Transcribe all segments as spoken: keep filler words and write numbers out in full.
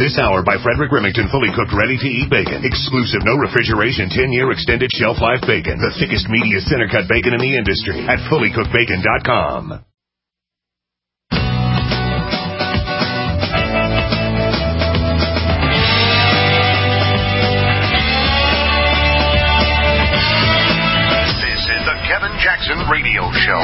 This hour by Frederick Remington, fully cooked, ready-to-eat bacon. Exclusive, no refrigeration, ten-year extended shelf life bacon. The thickest, meatiest, center-cut bacon in the industry at fully cooked bacon dot com. This is the Kevin Jackson Radio Show.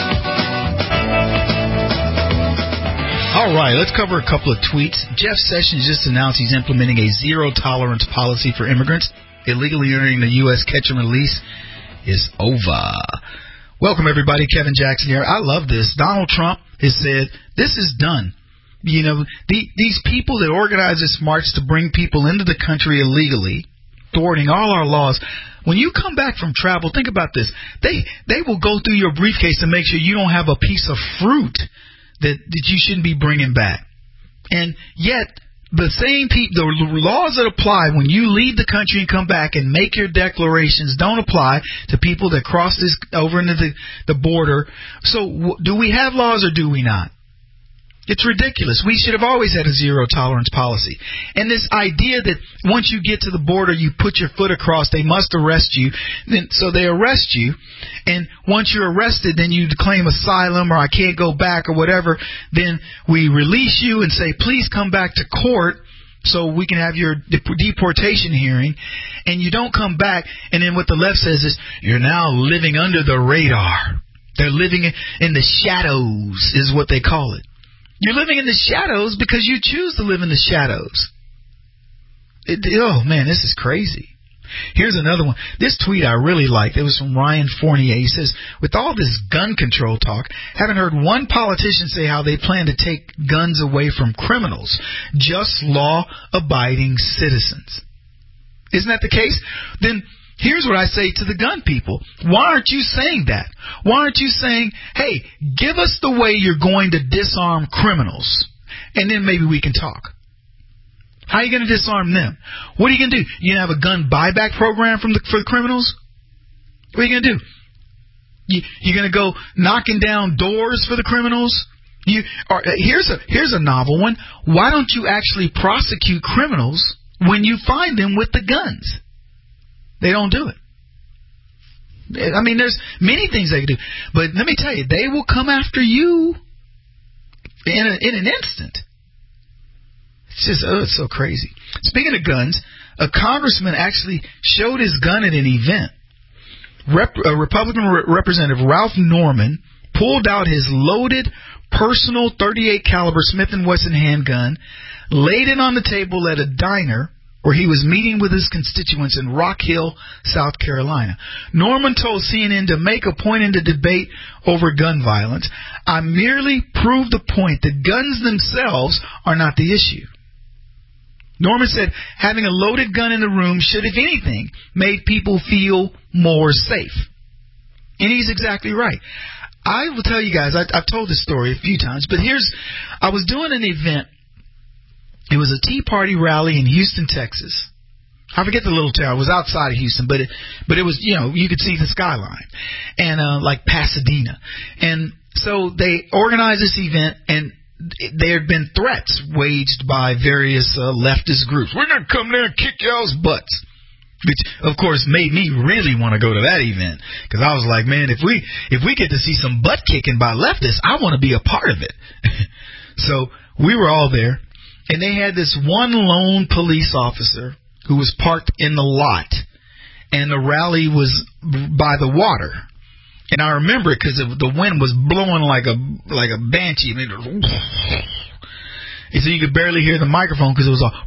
All right, let's cover a couple of tweets. Jeff Sessions just announced he's implementing a zero-tolerance policy for immigrants. Illegally entering the U S catch and release is over. Welcome, everybody. Kevin Jackson here. I love this. Donald Trump has said, this is done. You know, the, these people that organize this march to bring people into the country illegally, thwarting all our laws, when you come back from travel, think about this. They, they will go through your briefcase to make sure you don't have a piece of fruit that, that you shouldn't be bringing back. And yet, the same people, the laws that apply when you leave the country and come back and make your declarations don't apply to people that cross this over into the, the border. So w- do we have laws or do we not? It's ridiculous. We should have always had a zero-tolerance policy. And this idea that once you get to the border, you put your foot across, they must arrest you. Then, so they arrest you, and once you're arrested, then you claim asylum or I can't go back or whatever. Then we release you and say, please come back to court so we can have your deportation hearing. And you don't come back, and then what the left says is, you're now living under the radar. They're living in the shadows is what they call it. You're living in the shadows because you choose to live in the shadows. It, oh, man, this is crazy. Here's another one. This tweet I really liked. It was from Ryan Fournier. He says, with all this gun control talk, haven't heard one politician say how they plan to take guns away from criminals, just law-abiding citizens. Isn't that the case? Then here's what I say to the gun people. Why aren't you saying that? Why aren't you saying, hey, give us the way you're going to disarm criminals, and then maybe we can talk? How are you going to disarm them? What are you going to do? You going to have a gun buyback program from the, for the criminals? What are you going to do? You, you're going to go knocking down doors for the criminals? You are, here's a here's a novel one. Why don't you actually prosecute criminals when you find them with the guns? They don't do it. I mean, there's many things they can do. But let me tell you, they will come after you in, a, in an instant. It's just, oh, it's so crazy. Speaking of guns, a congressman actually showed his gun at an event. Rep, a Republican re- Representative Ralph Norman pulled out his loaded personal thirty-eight caliber Smith and Wesson handgun, laid it on the table at a diner where he was meeting with his constituents in Rock Hill, South Carolina. Norman told C N N to make a point in the debate over gun violence. I merely proved the point that guns themselves are not the issue. Norman said having a loaded gun in the room should, if anything, make people feel more safe. And he's exactly right. I will tell you guys, I, I've told this story a few times, but here's, I was doing an event. It was a Tea Party rally in Houston, Texas. I forget the little town. It was outside of Houston, but it, but it was, you know, you could see the skyline, and uh, like Pasadena. And so they organized this event, and there had been threats waged by various uh, leftist groups. We're going to come there and kick y'all's butts. Which, of course, made me really want to go to that event. Because I was like, man, if we if we get to see some butt kicking by leftists, I want to be a part of it. So we were all there. And they had this one lone police officer who was parked in the lot. And the rally was by the water. And I remember it because the wind was blowing like a like a banshee. I mean, and so you could barely hear the microphone because it was all...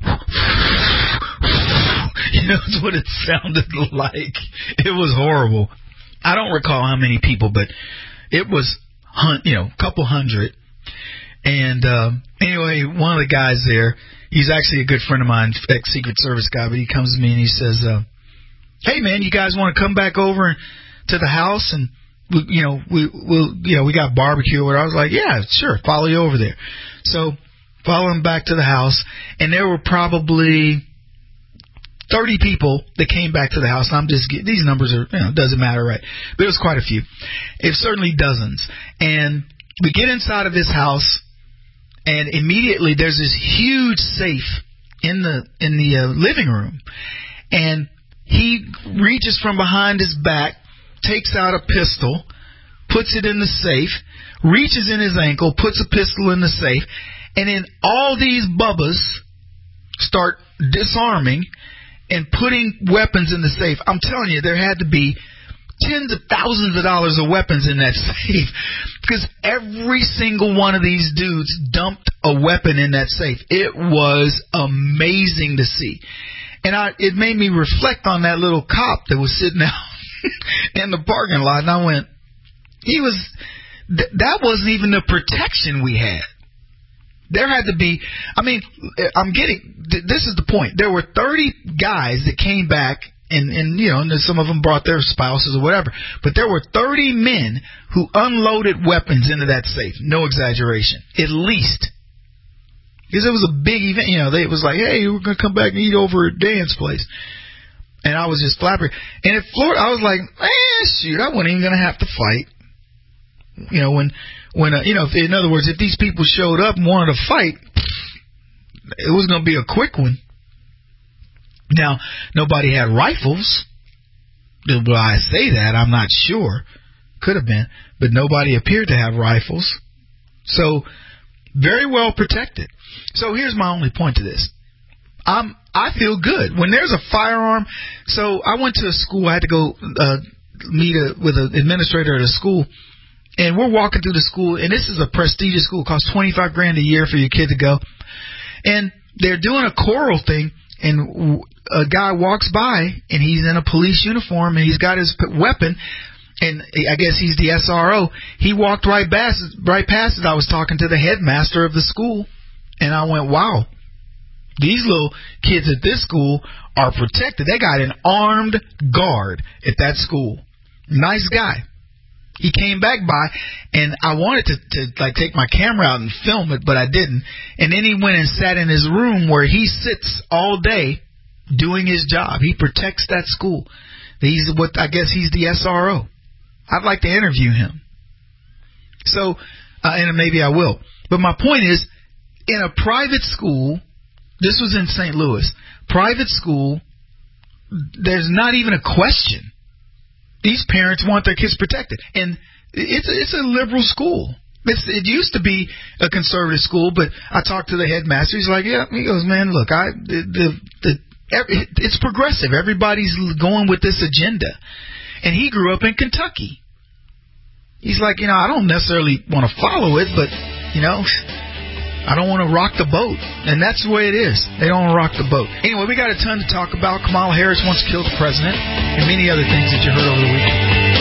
You know, that's what it sounded like. It was horrible. I don't recall how many people, but it was, you know, a couple hundred. And uh, anyway, one of the guys there, he's actually a good friend of mine, ex-Secret Service guy, but he comes to me and he says, uh, hey, man, you guys want to come back over to the house and, we, you know, we, we'll, you know, we got barbecue or whatever. I was like, yeah, sure, follow you over there. So follow him back to the house, and there were probably thirty people that came back to the house. And I'm just, these numbers are, you know, doesn't matter, right? But it was quite a few. It was certainly dozens. And we get inside of this house, and immediately there's this huge safe in the in the uh, living room, and he reaches from behind his back, takes out a pistol, puts it in the safe, reaches in his ankle, puts a pistol in the safe, and then all these bubbas start disarming and putting weapons in the safe. I'm telling you, there had to be tens of thousands of dollars of weapons in that safe, because every single one of these dudes dumped a weapon in that safe. It was amazing to see. And I, it made me reflect on that little cop that was sitting out in the parking lot, and I went, he was, th- that wasn't even the protection we had. There had to be, I mean, I'm getting, th- this is the point. There were thirty guys that came back, and, and you know, and some of them brought their spouses or whatever, but there were thirty men who unloaded weapons into that safe. No exaggeration. At least. Because it was a big event, you know, they, it was like, hey, we're going to come back and eat over at Dan's place. And I was just flabbergasted. And at Florida, I was like, eh, shoot, I wasn't even going to have to fight. You know, when, when uh, you know, if, in other words, if these people showed up and wanted to fight, it was going to be a quick one. Now, nobody had rifles. Will I say that? I'm not sure. Could have been. But nobody appeared to have rifles. So, very well protected. So here's my only point to this. I'm, I feel good. When there's a firearm, so I went to a school, I had to go uh, meet a, with an administrator at a school, and we're walking through the school, and this is a prestigious school. It costs twenty-five grand a year for your kid to go. And they're doing a choral thing, and a guy walks by, and he's in a police uniform, and he's got his weapon, and I guess he's the S R O. He walked right past, right past it. I was talking to the headmaster of the school, and I went, wow, these little kids at this school are protected. They got an armed guard at that school. Nice guy. He came back by, and I wanted to, to like take my camera out and film it, but I didn't. And then he went and sat in his room where he sits all day doing his job. He protects that school. He's what I guess he's the S R O. I'd like to interview him. So, uh, and maybe I will. But my point is, in a private school, this was in Saint Louis, private school, there's not even a question. These parents want their kids protected. And it's, it's a liberal school. It's, it used to be a conservative school, but I talked to the headmaster. He's like, yeah, he goes, man, look, I, the, the, the it's progressive. Everybody's going with this agenda. And he grew up in Kentucky. He's like, you know, I don't necessarily want to follow it, but, you know, I don't want to rock the boat. And that's the way it is. They don't want to rock the boat. Anyway, we got a ton to talk about. Kamala Harris wants to kill the president and many other things that you heard over the weekend.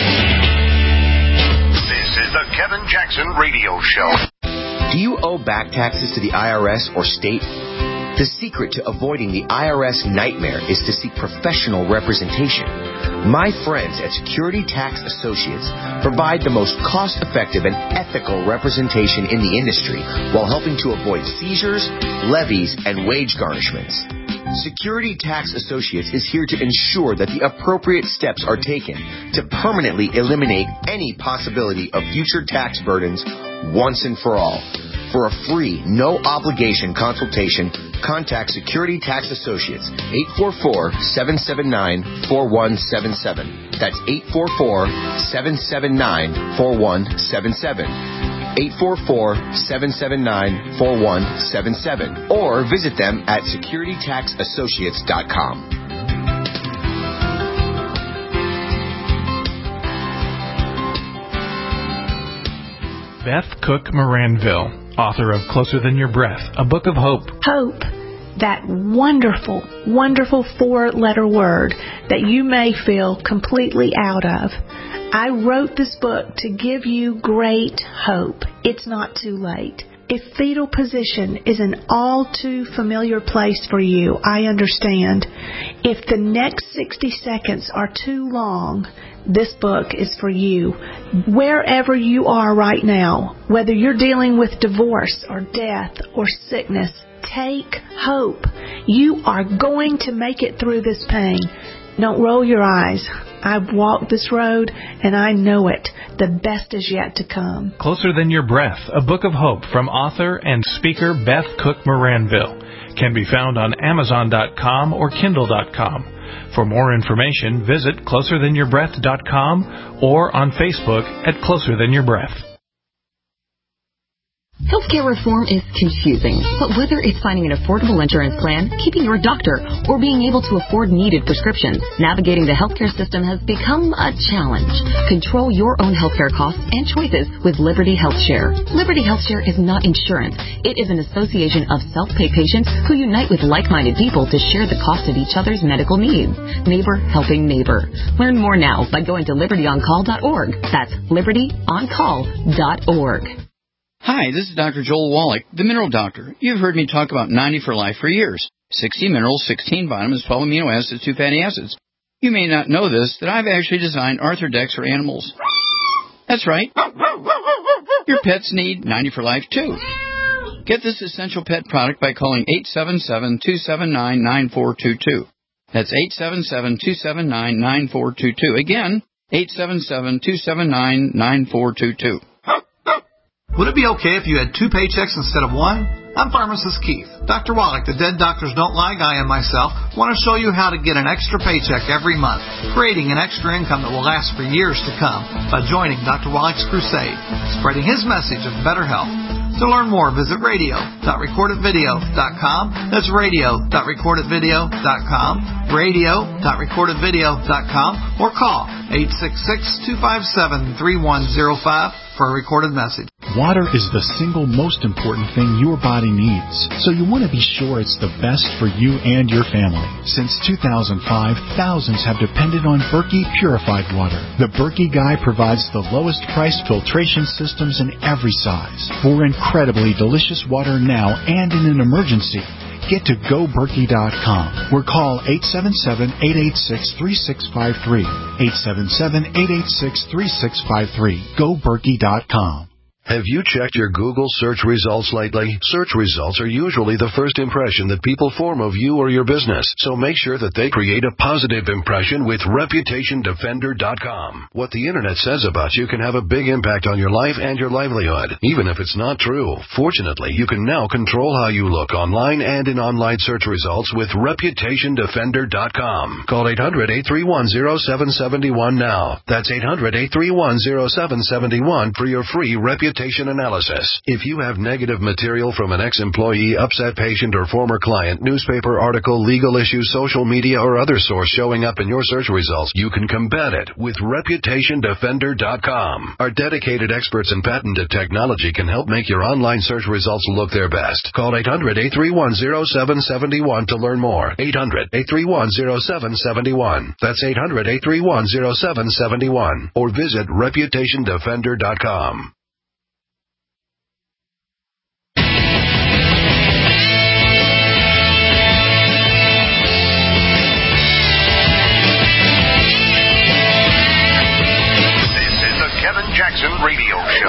This is the Kevin Jackson Radio Show. Do you owe back taxes to the I R S or state? The secret to avoiding the I R S nightmare is to seek professional representation. My friends at Security Tax Associates provide the most cost-effective and ethical representation in the industry while helping to avoid seizures, levies, and wage garnishments. Security Tax Associates is here to ensure that the appropriate steps are taken to permanently eliminate any possibility of future tax burdens once and for all. For a free, no-obligation consultation, contact Security Tax Associates, eight four four, seven seven nine, four one seven seven. That's eight four four, seven seven nine, four one seven seven. eight four four, seven seven nine, four one seven seven. Or visit them at security tax associates dot com. Beth Cook Moranville, author of Closer Than Your Breath, a book of hope. Hope, that wonderful, wonderful four-letter word that you may feel completely out of. I wrote this book to give you great hope. It's not too late. If fetal position is an all too familiar place for you, I understand. If the next sixty seconds are too long, this book is for you. Wherever you are right now, whether you're dealing with divorce or death or sickness, take hope. You are going to make it through this pain. Don't roll your eyes. I've walked this road, and I know it. The best is yet to come. Closer Than Your Breath, a book of hope from author and speaker Beth Cook Moranville. can be found on Amazon dot com or Kindle dot com. For more information, visit closer than your breath dot com or on Facebook at Closer Than Your Breath. Healthcare reform is confusing, but whether it's finding an affordable insurance plan, keeping your doctor, or being able to afford needed prescriptions, navigating the healthcare system has become a challenge. Control your own healthcare costs and choices with Liberty HealthShare. Liberty HealthShare is not insurance. It is an association of self-pay patients who unite with like-minded people to share the cost of each other's medical needs. Neighbor helping neighbor. Learn more now by going to liberty on call dot org. That's liberty on call dot org. Hi, this is Doctor Joel Wallach, the Mineral Doctor. You've heard me talk about ninety for Life for years. sixty minerals, sixteen vitamins, twelve amino acids, two fatty acids. You may not know this, that I've actually designed Arthrodex for animals. That's right. Your pets need ninety for Life, too. Get this essential pet product by calling eight seven seven, two seven nine, nine four two two. That's eight seven seven, two seven nine, nine four two two. Again, eight seven seven, two seven nine, nine four two two. Would it be okay if you had two paychecks instead of one? I'm Pharmacist Keith. Doctor Wallach, the Dead Doctors Don't Lie guy, and myself want to show you how to get an extra paycheck every month, creating an extra income that will last for years to come by joining Doctor Wallach's crusade, spreading his message of better health. To learn more, visit radio dot record it video dot com. That's radio dot record it video dot com, radio dot record it video dot com, or call eight six six, two five seven, three one zero five for a recorded message. Water is the single most important thing your body needs, so you want to be sure it's the best for you and your family. Since two thousand five, thousands have depended on Berkey purified water. The Berkey Guy provides the lowest priced filtration systems in every size for incredibly delicious water now and in an emergency. Get to go berkey dot com or call eight seven seven, eight eight six, three six five three. eight seven seven, eight eight six, three six five three. go berkey dot com. Have you checked your Google search results lately? Search results are usually the first impression that people form of you or your business, so make sure that they create a positive impression with reputation defender dot com. What the Internet says about you can have a big impact on your life and your livelihood, even if it's not true. Fortunately, you can now control how you look online and in online search results with reputation defender dot com. Call eight hundred, eight three one, zero seven seven one now. That's eight hundred, eight three one, zero seven seven one for your free reputation analysis. If you have negative material from an ex-employee, upset patient, or former client, newspaper article, legal issue, social media, or other source showing up in your search results, you can combat it with reputation defender dot com. Our dedicated experts in patented technology can help make your online search results look their best. Call eight hundred, eight three one, zero seven seven one to learn more. eight hundred, eight three one, zero seven seven one. That's eight hundred, eight three one, zero seven seven one. Or visit reputation defender dot com. Jackson Radio Show.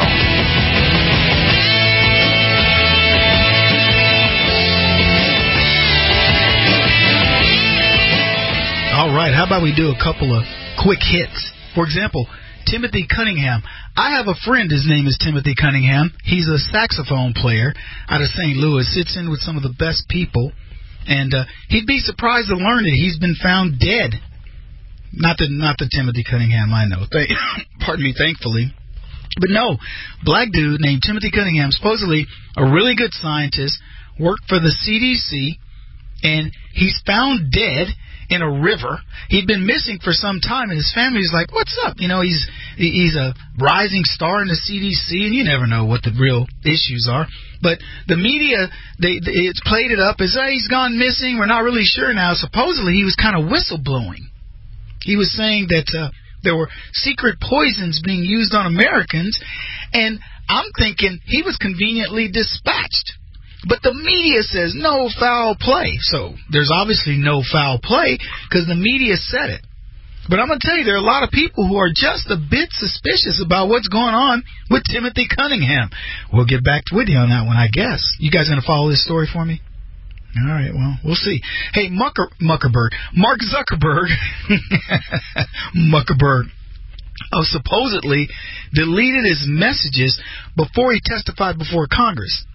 All right, how about we do a couple of quick hits? For example, Timothy Cunningham. I have a friend, his name is Timothy Cunningham. He's a saxophone player out of Saint Louis, sits in with some of the best people, and uh, he'd be surprised to learn that he's been found dead. Not the not the Timothy Cunningham I know. Th- pardon me, thankfully. But no, black dude named Timothy Cunningham, supposedly a really good scientist, worked for the C D C, and he's found dead in a river. He'd been missing for some time, and his family's like, what's up? You know, he's he's a rising star in the C D C, and you never know what the real issues are. But the media, they, they it's played it up as, hey, he's gone missing. We're not really sure now. Supposedly, he was kind of whistleblowing. He was saying that uh, there were secret poisons being used on Americans, and I'm thinking he was conveniently dispatched. But the media says no foul play. So there's obviously no foul play because the media said it. But I'm going to tell you, there are a lot of people who are just a bit suspicious about what's going on with Timothy Cunningham. We'll get back with you on that one, I guess. You guys going to follow this story for me? All right, well, we'll see. Hey, Mucker, Muckerberg, Mark Zuckerberg, Muckerberg, oh, supposedly deleted his messages before he testified before Congress.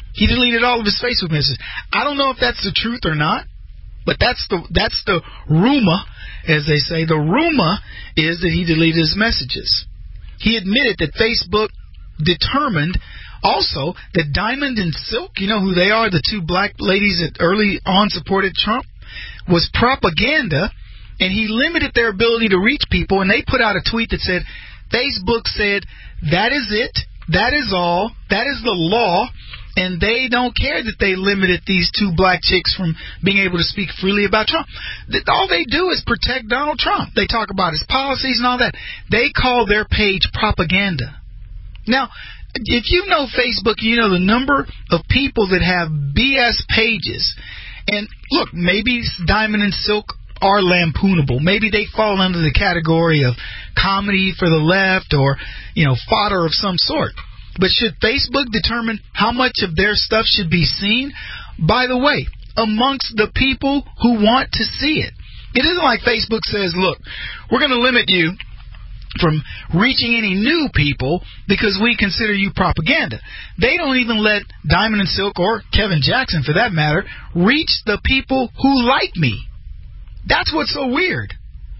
He deleted all of his Facebook messages. I don't know if that's the truth or not, but that's the that's the rumor, as they say. The rumor is that he deleted his messages. He admitted that Facebook determined also that Diamond and Silk, you know who they are, the two black ladies that early on supported Trump, was propaganda, and he limited their ability to reach people, and they put out a tweet that said, Facebook said, that is it, that is all, that is the law, and they don't care that they limited these two black chicks from being able to speak freely about Trump. All they do is protect Donald Trump. They talk about his policies and all that. They call their page propaganda. Now, if you know Facebook, you know the number of people that have B S pages. And look, maybe Diamond and Silk are lampoonable. Maybe they fall under the category of comedy for the left or, you know, fodder of some sort. But should Facebook determine how much of their stuff should be seen? By the way, amongst the people who want to see it. It isn't like Facebook says, look, we're going to limit you from reaching any new people because we consider you propaganda. They don't even let Diamond and Silk, or Kevin Jackson for that matter, reach the people who like me. That's what's so weird.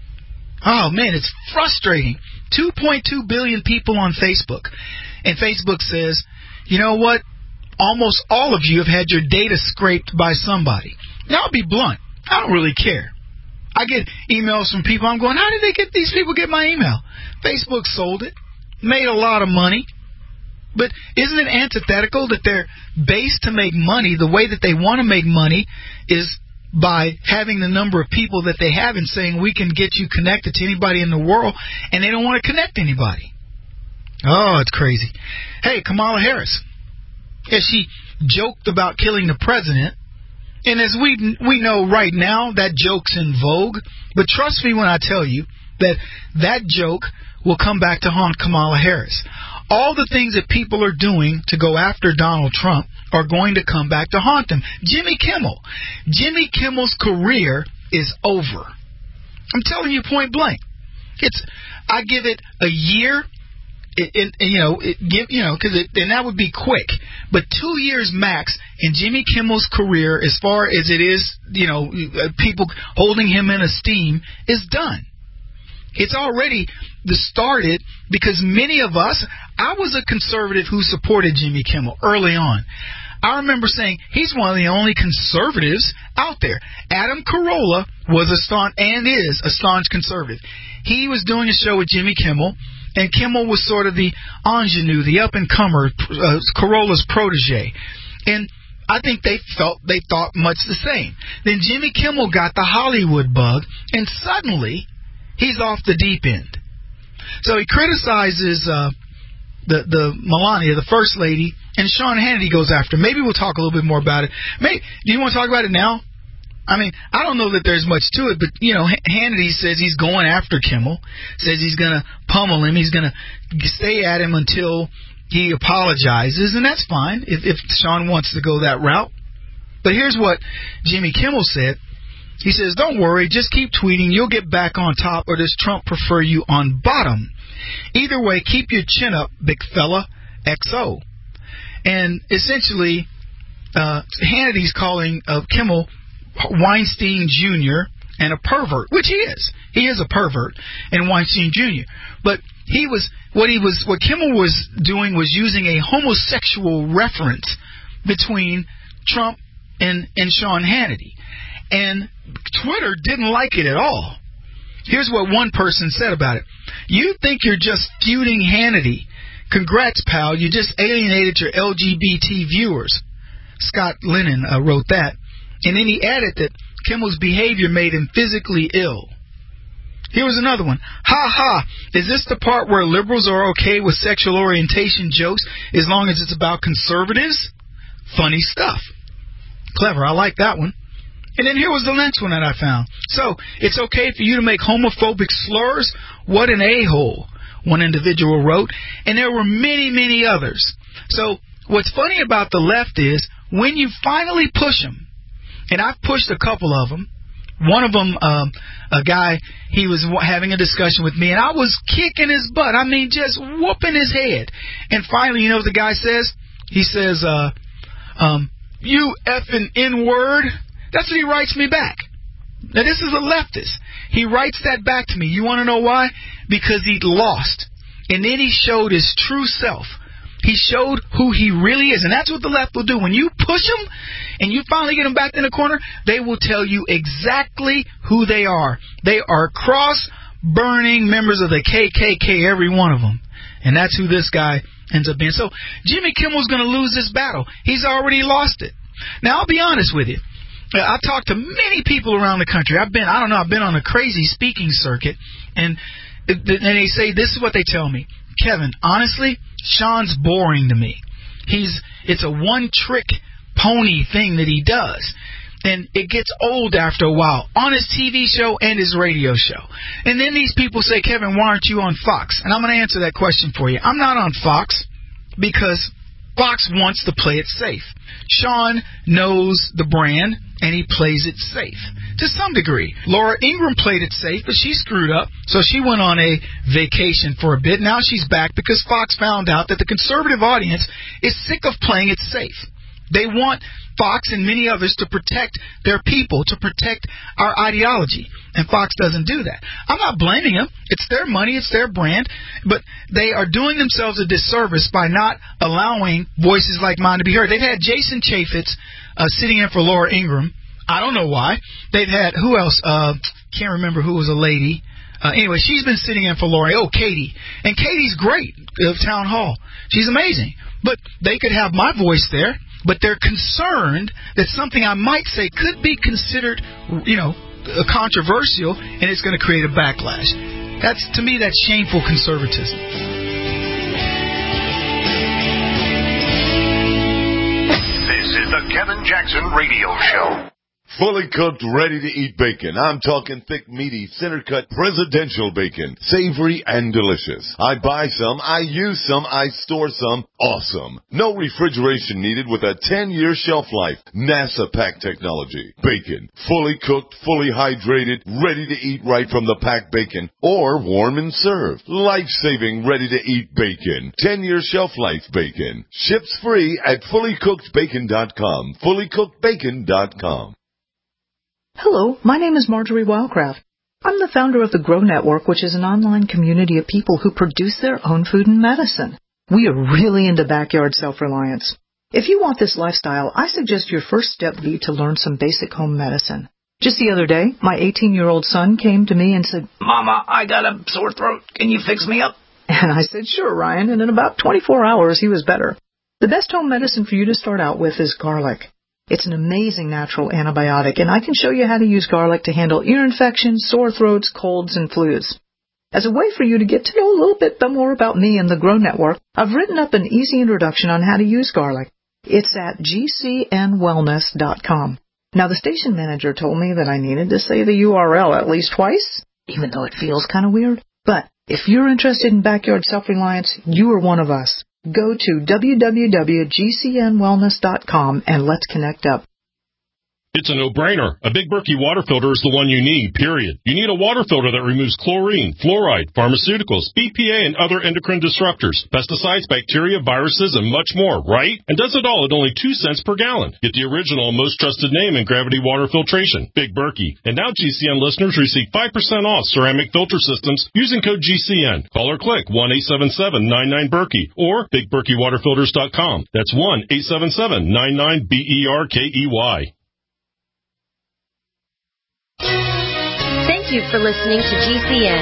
Oh, man, it's frustrating. two point two billion people on Facebook. And Facebook says, you know what? Almost all of you have had your data scraped by somebody. Now, I'll be blunt. I don't really care. I get emails from people. I'm going, how did they get these people get my email? Facebook sold it, made a lot of money. But isn't it antithetical that they're based to make money? The way that they want to make money is by having the number of people that they have and saying we can get you connected to anybody in the world, and they don't want to connect anybody. Oh, it's crazy. Hey, Kamala Harris, as she joked about killing the president, and as we we know right now, that joke's in vogue, but trust me when I tell you that that joke will come back to haunt Kamala Harris. All the things that people are doing to go after Donald Trump are going to come back to haunt them. Jimmy Kimmel. Jimmy Kimmel's career is over. I'm telling you point blank. It's I give it a year. It, it, you know, it give you know, because and that would be quick. But two years max in Jimmy Kimmel's career, as far as it is, you know, people holding him in esteem, is done. It's already started because many of us, I was a conservative who supported Jimmy Kimmel early on. I remember saying he's one of the only conservatives out there. Adam Carolla was a staunch and is a staunch conservative. He was doing a show with Jimmy Kimmel, and Kimmel was sort of the ingenue, the up-and-comer, uh, Carolla's protege. And I think they felt they thought much the same. Then Jimmy Kimmel got the Hollywood bug, and suddenly he's off the deep end. So he criticizes uh, the the Melania, the first lady, and Sean Hannity goes after. Maybe we'll talk a little bit more about it. Maybe, do you want to talk about it now? I mean, I don't know that there's much to it, but, you know, Hannity says he's going after Kimmel, says he's going to pummel him, he's going to stay at him until he apologizes, and that's fine if, if Sean wants to go that route. But here's what Jimmy Kimmel said. He says, don't worry, just keep tweeting, you'll get back on top, or does Trump prefer you on bottom? Either way, keep your chin up, big fella, X O. And essentially, uh, Hannity's calling uh, Kimmel Weinstein Junior and a pervert, which he is. He is a pervert, and Weinstein Junior But he was what he was what Kimmel was doing was using a homosexual reference between Trump and and Sean Hannity, and Twitter didn't like it at all. Here's what one person said about it: "You think you're just feuding Hannity? Congrats, pal! You just alienated your L G B T viewers." Scott Lennon uh, wrote that. And then he added that Kimmel's behavior made him physically ill. Here was another one. Ha ha, is this the part where liberals are okay with sexual orientation jokes as long as it's about conservatives? Funny stuff. Clever, I like that one. And then here was the next one that I found. So, it's okay for you to make homophobic slurs? What an a-hole, one individual wrote. And there were many, many others. So, what's funny about the left is when you finally push them, and I've pushed a couple of them. One of them, um, a guy, he was having a discussion with me, and I was kicking his butt. I mean, just whooping his head. And finally, you know what the guy says? He says, uh, um, you effing N-word. That's what he writes me back. Now, this is a leftist. He writes that back to me. You want to know why? Because he'd lost. And then he showed his true self. He showed who he really is. And that's what the left will do. When you push them and you finally get them back in the corner, they will tell you exactly who they are. They are cross-burning members of the K K K, every one of them. And that's who this guy ends up being. So Jimmy Kimmel's going to lose this battle. He's already lost it. Now, I'll be honest with you. I've talked to many people around the country. I've been, I don't know, I've been on a crazy speaking circuit. And, and they say, this is what they tell me. Kevin, honestly, Sean's boring to me. He's, it's a one-trick pony thing that he does. And it gets old after a while on his T V show and his radio show. And then these people say, Kevin, why aren't you on Fox? And I'm going to answer that question for you. I'm not on Fox because Fox wants to play it safe. Sean knows the brand, and he plays it safe to some degree. Laura Ingraham played it safe, but she screwed up, so she went on a vacation for a bit. Now she's back because Fox found out that the conservative audience is sick of playing it safe. They want Fox and many others to protect their people, to protect our ideology. And Fox doesn't do that. I'm not blaming them. It's their money. It's their brand. But they are doing themselves a disservice by not allowing voices like mine to be heard. They've had Jason Chaffetz uh, sitting in for Laura Ingraham. I don't know why. They've had, who else? Uh, can't remember who was a lady. Uh, anyway, she's been sitting in for Laura. Oh, Katie. And Katie's great of Town Hall. She's amazing. But they could have my voice there. But they're concerned that something I might say could be considered, you know, controversial, and it's going to create a backlash. That's, to me, that's shameful conservatism. This is the Kevin Jackson Radio Show. Fully cooked, ready-to-eat bacon. I'm talking thick, meaty, center-cut presidential bacon. Savory and delicious. I buy some, I use some, I store some. Awesome. No refrigeration needed with a ten-year shelf life. NASA pack technology. Bacon. Fully cooked, fully hydrated, ready to eat right from the packed bacon. Or warm and served. Life-saving, ready-to-eat bacon. ten-year shelf life bacon. Ships free at fully cooked bacon dot com. fully cooked bacon dot com. Hello, my name is Marjorie Wildcraft. I'm the founder of the Grow Network, which is an online community of people who produce their own food and medicine. We are really into backyard self-reliance. If you want this lifestyle, I suggest your first step be to learn some basic home medicine. Just the other day, my eighteen-year-old son came to me and said, Mama, I got a sore throat. Can you fix me up? And I said, sure, Ryan, and in about twenty-four hours, he was better. The best home medicine for you to start out with is garlic. It's an amazing natural antibiotic, and I can show you how to use garlic to handle ear infections, sore throats, colds, and flus. As a way for you to get to know a little bit more about me and the Grow Network, I've written up an easy introduction on how to use garlic. It's at g c n wellness dot com. Now, the station manager told me that I needed to say the U R L at least twice, even though it feels kind of weird. But if you're interested in backyard self-reliance, you are one of us. Go to w w w dot g c n wellness dot com and let's connect up. It's a no-brainer. A Big Berkey water filter is the one you need, period. You need a water filter that removes chlorine, fluoride, pharmaceuticals, B P A, and other endocrine disruptors, pesticides, bacteria, viruses, and much more, right? And does it all at only two cents per gallon. Get the original and most trusted name in gravity water filtration, Big Berkey. And now G C N listeners receive five percent off ceramic filter systems using code G C N. Call or click one eight seven seven nine nine Berkey or big berkey water filters dot com. That's one eight seven seven nine nine B E R K E Y. Thank you for listening to G C N.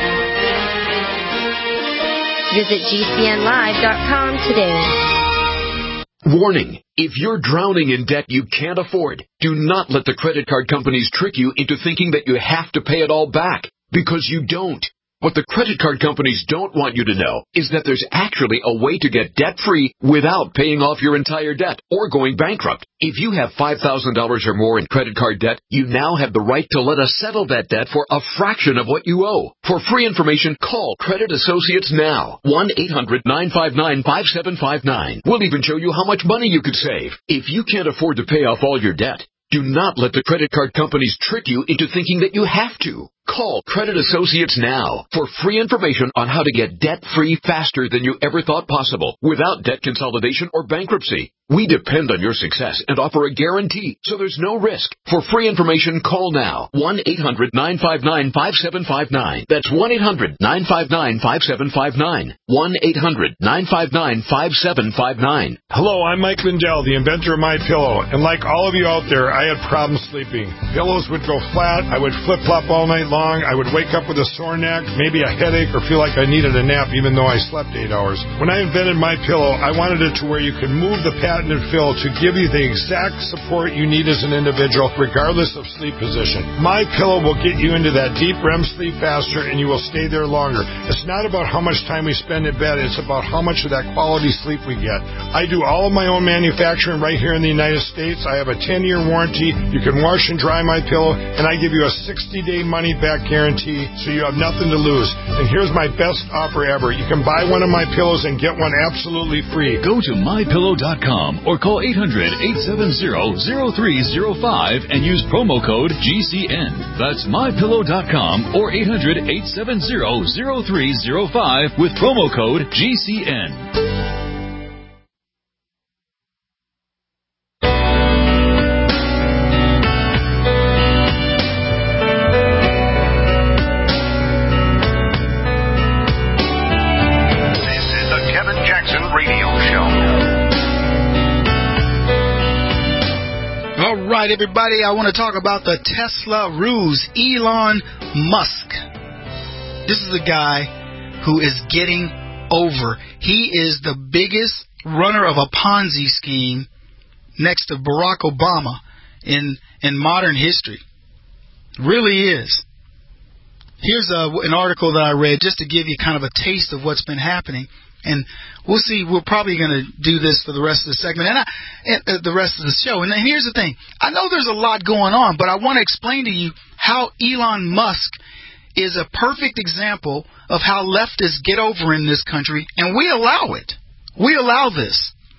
Visit G C N live dot com today. Warning. If you're drowning in debt you can't afford, do not let the credit card companies trick you into thinking that you have to pay it all back, because you don't. What the credit card companies don't want you to know is that there's actually a way to get debt-free without paying off your entire debt or going bankrupt. If you have five thousand dollars or more in credit card debt, you now have the right to let us settle that debt for a fraction of what you owe. For free information, call Credit Associates now. one eight hundred nine five nine five seven five nine. We'll even show you how much money you could save. If you can't afford to pay off all your debt, do not let the credit card companies trick you into thinking that you have to. Call Credit Associates now for free information on how to get debt-free faster than you ever thought possible without debt consolidation or bankruptcy. We depend on your success and offer a guarantee, so there's no risk. For free information, call now. one eight hundred nine five nine five seven five nine. That's one eight hundred nine five nine five seven five nine. one eight hundred nine five nine five seven five nine. Hello, I'm Mike Lindell, the inventor of MyPillow. And like all of you out there, I had problems sleeping. Pillows would go flat. I would flip-flop all night long. I would wake up with a sore neck, maybe a headache, or feel like I needed a nap even though I slept eight hours. When I invented MyPillow, I wanted it to where you could move the patented fill to give you the exact support you need as an individual, regardless of sleep position. MyPillow will get you into that deep R E M sleep faster, and you will stay there longer. It's not about how much time we spend in bed. It's about how much of that quality sleep we get. I do all of my own manufacturing right here in the United States. I have a ten-year warranty. You can wash and dry MyPillow, and I give you a sixty-day money-back guarantee, so you have nothing to lose. And here's my best offer ever. You can buy one of my pillows and get one absolutely free. Go to my pillow dot com or call eight hundred eight seven zero zero three zero five and use promo code G C N. That's my pillow dot com or eight hundred eight seven zero zero three zero five with promo code G C N. All right, everybody, I want to talk about the Tesla ruse. Elon Musk. This is a guy who is getting over. He is the biggest runner of a Ponzi scheme next to Barack Obama in, in modern history. Really is. Here's a, an article that I read just to give you kind of a taste of what's been happening. And we'll see. We're probably going to do this for the rest of the segment and, I, and uh, the rest of the show. And then here's the thing. I know there's a lot going on, but I want to explain to you how Elon Musk is a perfect example of how leftists get over in this country, and we allow it. We allow this.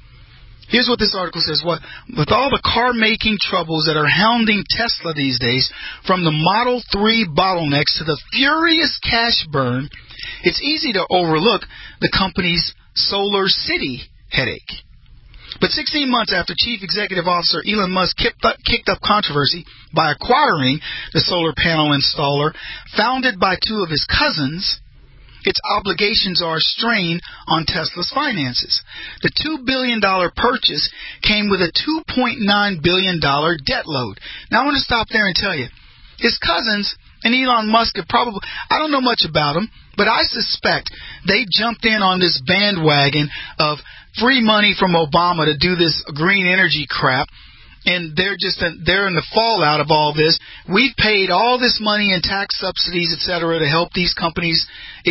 Here's what this article says. What, with all the car-making troubles that are hounding Tesla these days, from the Model three bottlenecks to the furious cash burn, it's easy to overlook the company's Solar City headache. But sixteen months after Chief Executive Officer Elon Musk kicked up, kicked up controversy by acquiring the solar panel installer founded by two of his cousins, its obligations are a strain on Tesla's finances. The two billion dollars purchase came with a two point nine billion dollars debt load. Now, I want to stop there and tell you, his cousins and Elon Musk have probably, I don't know much about them, but I suspect they jumped in on this bandwagon of free money from Obama to do this green energy crap. And they're just they're in the fallout of all this. We've paid all this money in tax subsidies, et cetera, to help these companies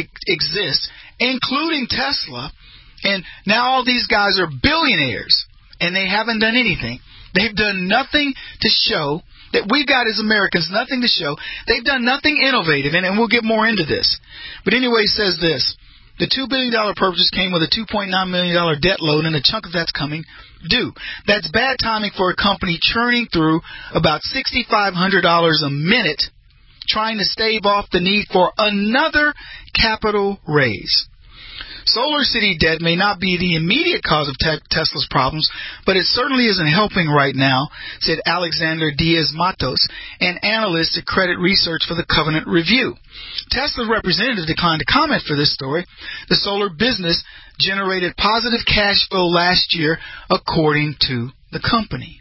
exist, including Tesla. And now all these guys are billionaires, and they haven't done anything. They've done nothing to show that we've got as Americans, nothing to show. They've done nothing innovative, and, and we'll get more into this. But anyway, it says this. The two billion dollars purchase came with a two point nine million dollars debt load, and a chunk of that's coming due. That's bad timing for a company churning through about six thousand five hundred dollars a minute trying to stave off the need for another capital raise. Solar City debt may not be the immediate cause of te- Tesla's problems, but it certainly isn't helping right now, said Alexander Diaz-Matos, an analyst at Credit Research for the Covenant Review. Tesla's representative declined to comment for this story. The solar business generated positive cash flow last year, according to the company.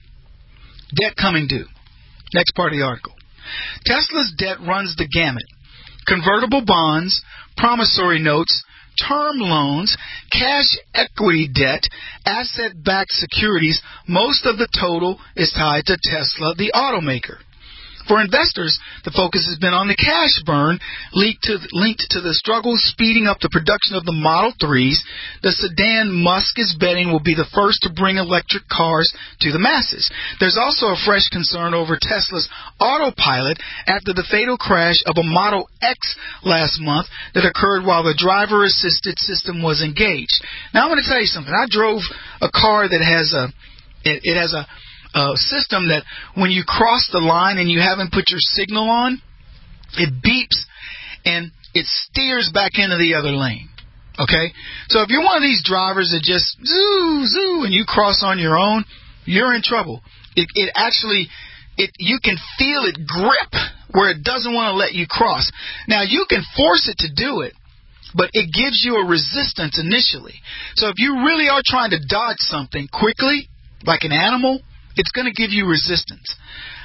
Debt coming due. Next part of the article. Tesla's debt runs the gamut. Convertible bonds, promissory notes, term loans, cash equity debt, asset-backed securities, most of the total is tied to Tesla, the automaker. For investors, the focus has been on the cash burn linked to, linked to the struggles speeding up the production of the Model threes. The sedan Musk is betting will be the first to bring electric cars to the masses. There's also a fresh concern over Tesla's autopilot after the fatal crash of a Model X last month that occurred while the driver-assisted system was engaged. Now, I'm going to tell you something. I drove a car that has a, it, it has a, a system that when you cross the line and you haven't put your signal on, it beeps, and it steers back into the other lane. Okay? So if you're one of these drivers that just zoo, zoo, and you cross on your own, you're in trouble. It, it actually, it you can feel it grip where it doesn't want to let you cross. Now, you can force it to do it, but it gives you a resistance initially. So if you really are trying to dodge something quickly, like an animal, it's going to give you resistance.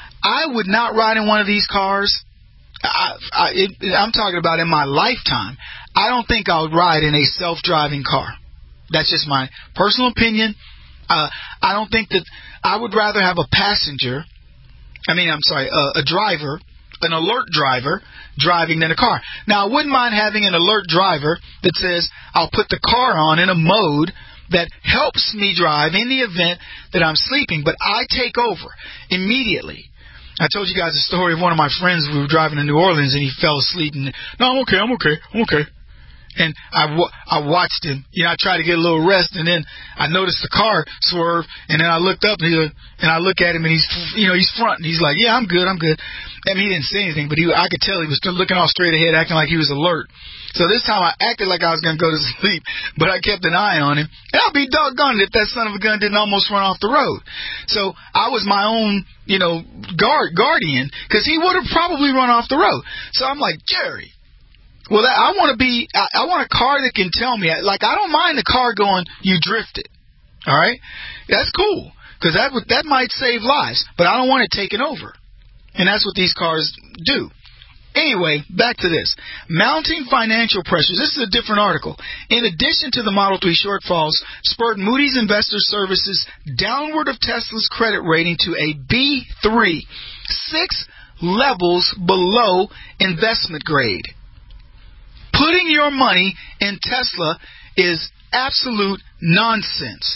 I would not ride in one of these cars. I, I, it, I'm talking about in my lifetime. I don't think I would ride in a self-driving car. That's just my personal opinion. Uh, I don't think that I would rather have a passenger, I mean, I'm sorry, a, a driver, an alert driver driving than a car. Now, I wouldn't mind having an alert driver that says I'll put the car on in a mode that helps me drive in the event that I'm sleeping, but I take over immediately. I told you guys a story of one of my friends. We were driving to New Orleans, and he fell asleep. And no, I'm okay, I'm okay, I'm okay. And I, I watched him. You know, I tried to get a little rest, and then I noticed the car swerve, and then I looked up, and, he, and I look at him, and he's, you know, he's fronting. He's like, yeah, I'm good, I'm good. I mean, he didn't say anything, but he, I could tell he was still looking all straight ahead, acting like he was alert. So this time I acted like I was going to go to sleep, but I kept an eye on him. And I'll be doggone it if that son of a gun didn't almost run off the road. So I was my own, you know, guard guardian, because he would have probably run off the road. So I'm like, Jerry, well, I want to be, I, I want a car that can tell me, like, I don't mind the car going, you drifted. All right? That's cool, because that, would, that might save lives, but I don't want it taken over. And that's what these cars do. Anyway, back to this. Mounting financial pressures. This is a different article. In addition to the Model three shortfalls, spurred Moody's Investor Services downward of Tesla's credit rating to a B three, six levels below investment grade. Putting your money in Tesla is absolute nonsense.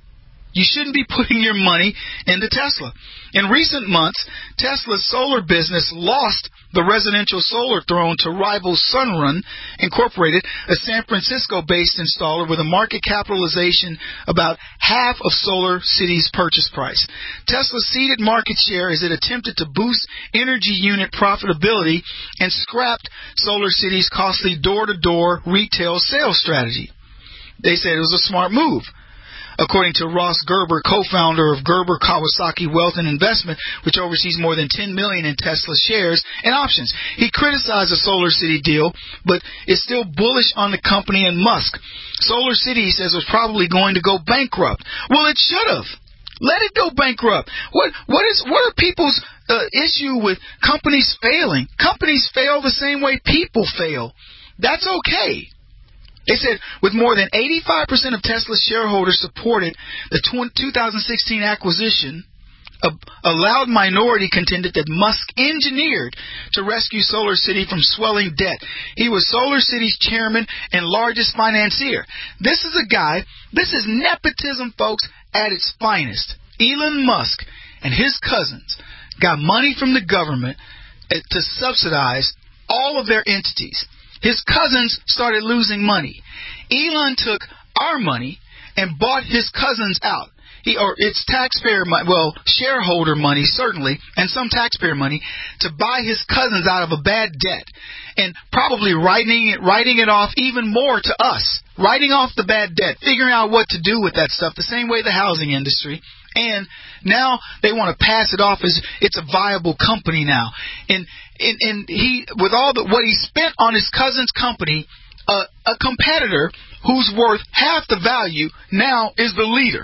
You shouldn't be putting your money into Tesla. In recent months, Tesla's solar business lost the residential solar throne to rival Sunrun Incorporated, a San Francisco-based installer with a market capitalization about half of SolarCity's purchase price. Tesla ceded market share as it attempted to boost energy unit profitability and scrapped SolarCity's costly door-to-door retail sales strategy. They said it was a smart move. According to Ross Gerber, co-founder of Gerber Kawasaki Wealth and Investment, which oversees more than ten million dollars in Tesla shares and options. He criticized the SolarCity deal, but is still bullish on the company and Musk. SolarCity, he says, was probably going to go bankrupt. Well, it should have. Let it go bankrupt. What what is what are people's uh, issue with companies failing? Companies fail the same way people fail. That's okay. They said with more than eighty-five percent of Tesla's shareholders supported the two thousand sixteen acquisition, a, a loud minority contended that Musk engineered to rescue SolarCity from swelling debt. He was SolarCity's chairman and largest financier. This is a guy, this is nepotism, folks, at its finest. Elon Musk and his cousins got money from the government to subsidize all of their entities. His cousins started losing money. Elon took our money and bought his cousins out. He, or it's taxpayer money, well, shareholder money, certainly, and some taxpayer money to buy his cousins out of a bad debt. And probably writing it, writing it off even more to us. Writing off the bad debt, figuring out what to do with that stuff, the same way the housing industry. And now they want to pass it off as it's a viable company now. And and, and he, with all the what he spent on his cousin's company, uh, a competitor who's worth half the value now is the leader.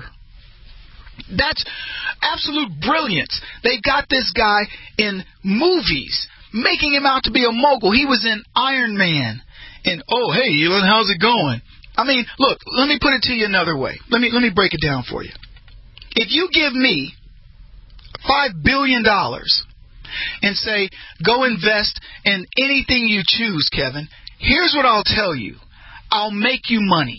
That's absolute brilliance. They got this guy in movies, making him out to be a mogul. He was in Iron Man. And, oh, hey, Elon, how's it going? I mean, look, let me put it to you another way. Let me let me break it down for you. If you give me five billion dollars and say, go invest in anything you choose, Kevin, here's what I'll tell you. I'll make you money.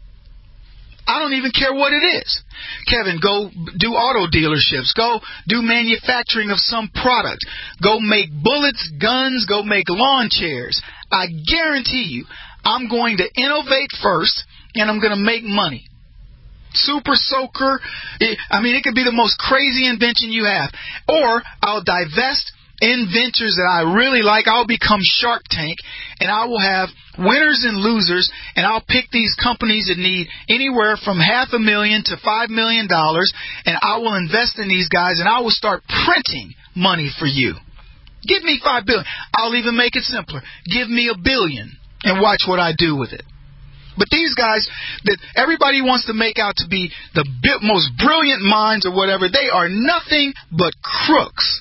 I don't even care what it is. Kevin, go do auto dealerships. Go do manufacturing of some product. Go make bullets, guns. Go make lawn chairs. I guarantee you, I'm going to innovate first, and I'm going to make money. Super soaker. I mean, it could be the most crazy invention you have. Or I'll divest in ventures that I really like. I'll become Shark Tank, and I will have winners and losers, and I'll pick these companies that need anywhere from half a million to five million dollars, and I will invest in these guys, and I will start printing money for you. Give me five billion. I'll even make it simpler. Give me a billion, and watch what I do with it. But these guys that everybody wants to make out to be the most brilliant minds or whatever, they are nothing but crooks.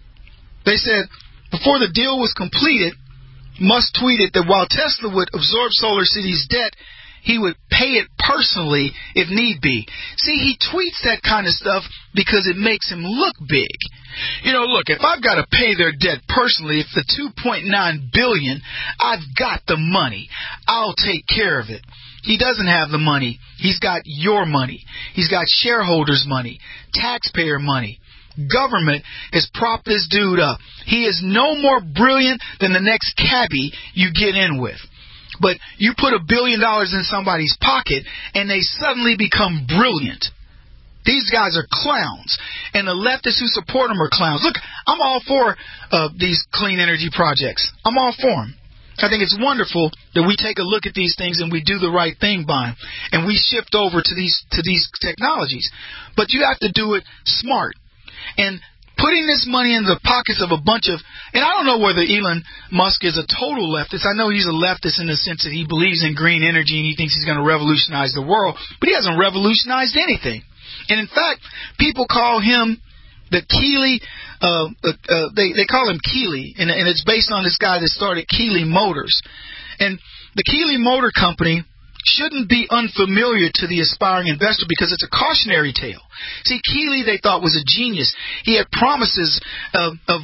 They said before the deal was completed, Musk tweeted that while Tesla would absorb SolarCity's debt, he would pay it personally if need be. See, he tweets that kind of stuff because it makes him look big. You know, look, if I've got to pay their debt personally, if the two point nine billion dollars, I've got the money. I'll take care of it. He doesn't have the money. He's got your money. He's got shareholders' money, taxpayer money. Government has propped this dude up. He is no more brilliant than the next cabbie you get in with. But you put a billion dollars in somebody's pocket, and they suddenly become brilliant. These guys are clowns, and the leftists who support them are clowns. Look, I'm all for uh, these clean energy projects. I'm all for them. I think it's wonderful that we take a look at these things and we do the right thing by them, and we shift over to these to these technologies. But you have to do it smart. And putting this money in the pockets of a bunch of, and I don't know whether Elon Musk is a total leftist. I know he's a leftist in the sense that he believes in green energy and he thinks he's going to revolutionize the world, but he hasn't revolutionized anything. And in fact, people call him the Keeley, uh, uh, they, they call him Keeley, and, and it's based on this guy that started Keeley Motors. And the Keeley Motor Company shouldn't be unfamiliar to the aspiring investor because it's a cautionary tale. See, Keeley they thought was a genius. He had promises of, of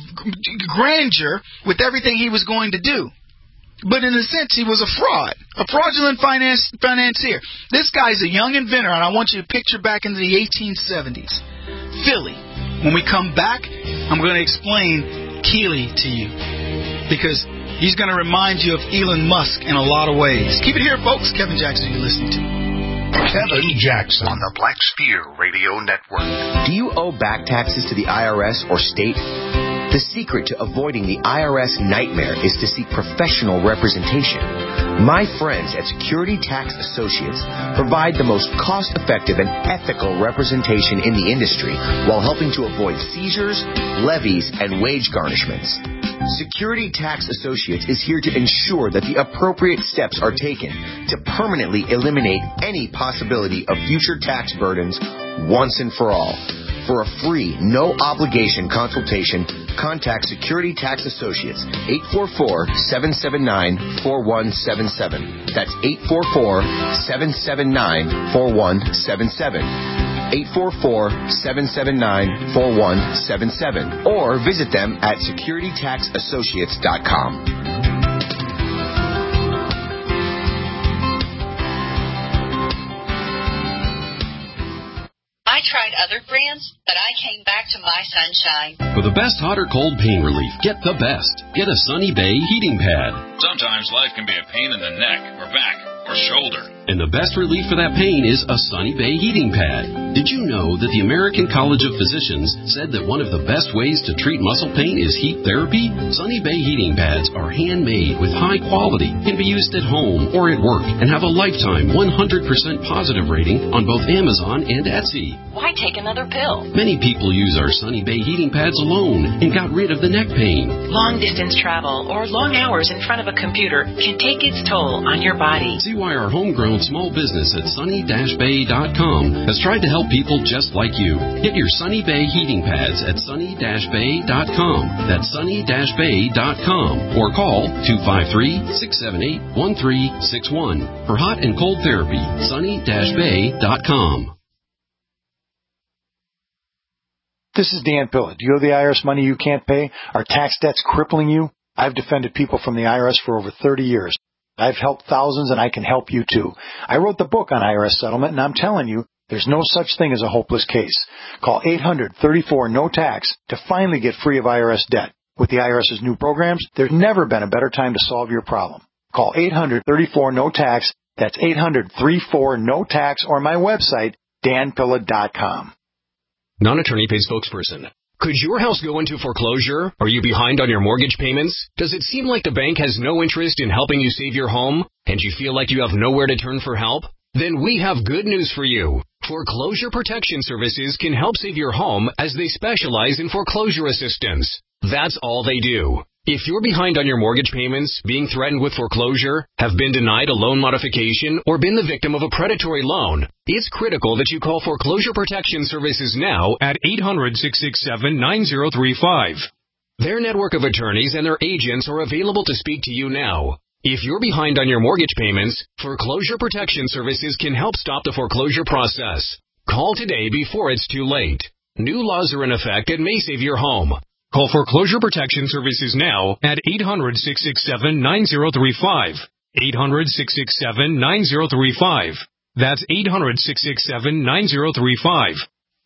grandeur with everything he was going to do. But in a sense, he was a fraud, a fraudulent finance, financier. This guy's a young inventor, and I want you to picture back into the eighteen seventies. Philly. When we come back, I'm going to explain Keeley to you because he's going to remind you of Elon Musk in a lot of ways. Keep it here, folks. Kevin Jackson, you're listening to. Kevin Jackson on the Black Spear Radio Network. Do you owe back taxes to the I R S or state? The secret to avoiding the I R S nightmare is to seek professional representation. My friends at Security Tax Associates provide the most cost-effective and ethical representation in the industry while helping to avoid seizures, levies, and wage garnishments. Security Tax Associates is here to ensure that the appropriate steps are taken to permanently eliminate any possibility of future tax burdens once and for all. For a free, no-obligation consultation, contact Security Tax Associates, eight four four, seven seven nine, four one seven seven. That's eight four four, seven seven nine, four one seven seven. eight four four, seven seven nine, four one seven seven. Or visit them at security tax associates dot com. I tried other brands, but I came back to My Sunshine. For the best hot or cold pain relief, get the best. Get a Sunny Bay heating pad. Sometimes life can be a pain in the neck or back or shoulder. And the best relief for that pain is a Sunny Bay heating pad. Did you know that the American College of Physicians said that one of the best ways to treat muscle pain is heat therapy? Sunny Bay heating pads are handmade with high quality, can be used at home or at work, and have a lifetime one hundred percent positive rating on both Amazon and Etsy. Why take another pill? Many people use our Sunny Bay heating pads alone and got rid of the neck pain. Long distance travel or long hours in front of a computer can take its toll on your body. See why our homegrown small business at sunny dash bay dot com has tried to help people just like you. Get your Sunny Bay heating pads at sunny dash bay dot com. That's sunny dash bay dot com. Or call two five three, six seven eight, one three six one. For hot and cold therapy, sunny dash bay dot com. This is Dan Pilla. Do you owe the I R S money you can't pay? Are tax debts crippling you? I've defended people from the I R S for over thirty years. I've helped thousands, and I can help you too. I wrote the book on I R S settlement, and I'm telling you, there's no such thing as a hopeless case. Call eight hundred, thirty-four, no tax to finally get free of I R S debt. With the IRS's new programs, there's never been a better time to solve your problem. Call eight hundred, thirty-four, no tax. That's eight hundred, thirty-four, no tax, or my website, dan pilla dot com. Non-attorney paid spokesperson. Could your house go into foreclosure? Are you behind on your mortgage payments? Does it seem like the bank has no interest in helping you save your home, and you feel like you have nowhere to turn for help? Then we have good news for you. Foreclosure Protection Services can help save your home as they specialize in foreclosure assistance. That's all they do. If you're behind on your mortgage payments, being threatened with foreclosure, have been denied a loan modification, or been the victim of a predatory loan, it's critical that you call Foreclosure Protection Services now at eight hundred, six six seven, nine zero three five. Their network of attorneys and their agents are available to speak to you now. If you're behind on your mortgage payments, Foreclosure Protection Services can help stop the foreclosure process. Call today before it's too late. New laws are in effect and may save your home. Call Foreclosure Protection Services now at eight hundred, six six seven, nine zero three five. eight hundred, six six seven, nine zero three five. That's eight hundred, six six seven, nine zero three five.